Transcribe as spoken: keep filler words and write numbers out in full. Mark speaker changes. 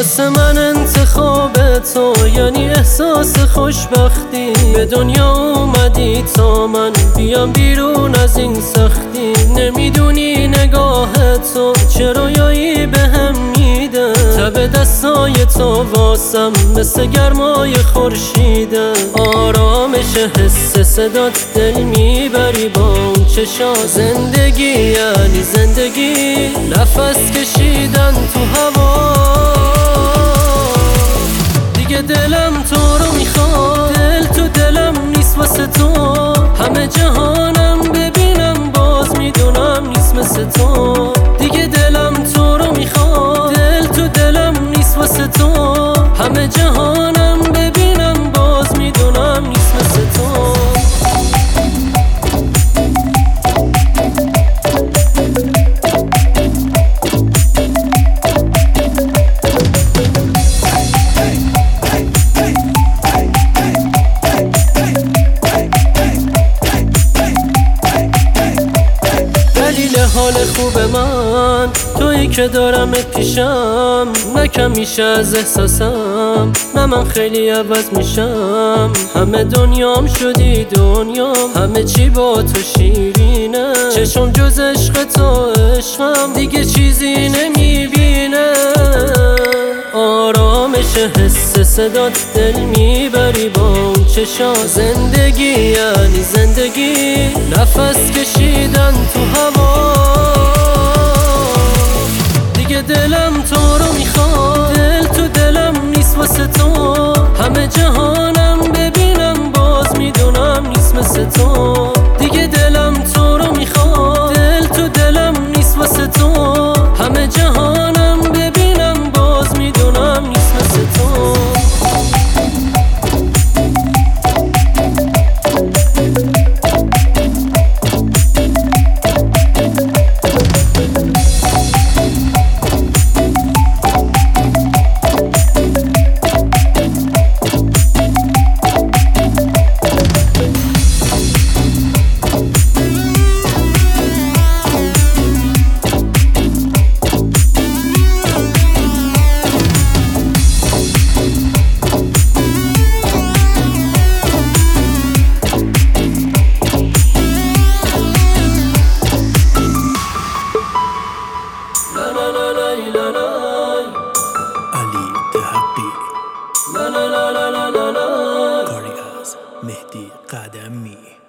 Speaker 1: واسه من انتخاب تو یعنی احساس خوشبختی. به دنیا اومدی تا من بیام بیرون از این سختی. نمیدونی نگاه تو چه رویایی بهم میده. تب دستای تو واسم مثل گرمای خورشیده. آرامش حس صدات دل میبری با اون چشا. زندگی یعنی زندگی، نفس کشیدن تو هوا. دیگه دلم تو رو میخواد، دل تو دلم نیست واسه تو. همه جهانم ببینم باز میدونم نیست مثل تو. دیگه دلم تو رو میخواد، دل تو دلم نیست واسه تو. همه جهانم ببینم باز میدونم نیست مثل تو. حال خوب من تویی که دارمت پیشم. نه کم میشه از احساسم، نه من خیلی عوض میشم. همه دنیام شدی دنیام، همه چی با تو شیرینه. چشم جز عشق تو عشقم دیگه چیزی نمیبینه. آرامش حس صدات دل میبری با اون چشا. زندگی یعنی زندگی، نفس کشیدن تو هوا. دیگه دلم تو رو میخواد، دل تو دلم نیست واسه تو. همه جهانم ببینم باز میدونم نیست مثل تو. دیگه دلم تو رو میخواد، دل تو دلم نیست واسه تو. همه جهانم ببینم باز میدونم نیست مثل تو.
Speaker 2: علی دهقی کاری از مهدی قدمی.